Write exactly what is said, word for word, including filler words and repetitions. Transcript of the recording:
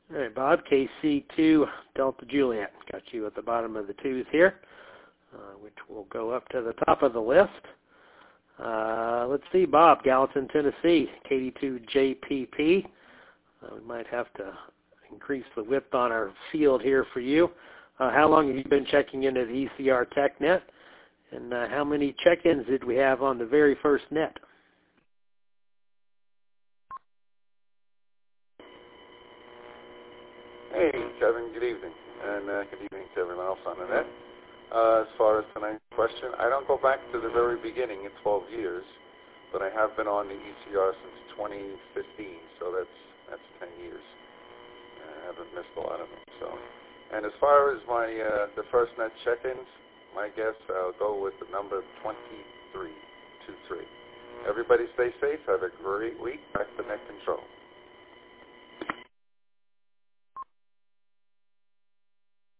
All right, Bob, K C two Delta Juliet. Got you at the bottom of the twos here, uh, which will go up to the top of the list. Uh, let's see, Bob, Gallatin, Tennessee, K D two J P P. Uh, we might have to increase the width on our field here for you. Uh, how long have you been checking into the E C R TechNet? And uh, how many check-ins did we have on the very first net? Hey, Kevin, good evening. And uh, good evening to everyone else on the net. Uh, as far as tonight's question, I don't go back to the very beginning in twelve years, but I have been on the E C R since twenty fifteen, so that's that's ten years. I haven't missed a lot of them. So, and as far as my uh, the first net check-ins, my guess I'll go with the number twenty-three, two three. Everybody stay safe. Have a great week. Back to net control.